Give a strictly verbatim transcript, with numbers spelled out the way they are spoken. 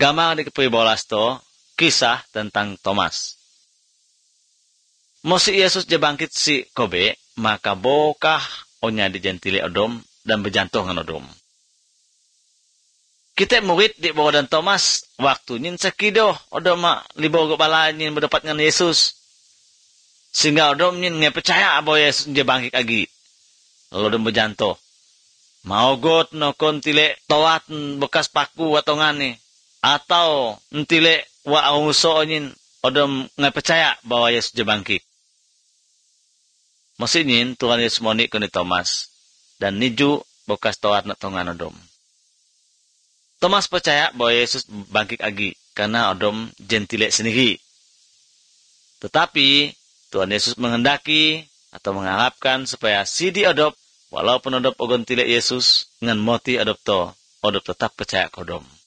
Gamang di kepi bolas to kisah tentang Thomas. Mosi Yesus je bangkit si kobe, maka bokah onya dijentili odom dan berjantung dengan odom. Kita murid di bawah dan Thomas waktu nyin sekido odom mak libo go bala nyin berdapat dengan Yesus. Sehingga odom nyin nge percaya bahwa Yesus je bangkit agi. Lalu odom berjantung. Mau got no kontile toat bekas paku atau ngane. Atau ntile wa awuso nyin odom ngai percaya bahwa Yesus je bangkit. Maksudnya Tuhan Yesus monik kuni Thomas dan niju bekas toat nak tongan odom. Thomas percaya bahwa Yesus bangkit agi karena odom jentile sendiri. Tetapi Tuhan Yesus menghendaki atau mengharapkan supaya si di odop walaupun odop ogon tile Yesus ngan moti odop to odop tetap percaya kodom.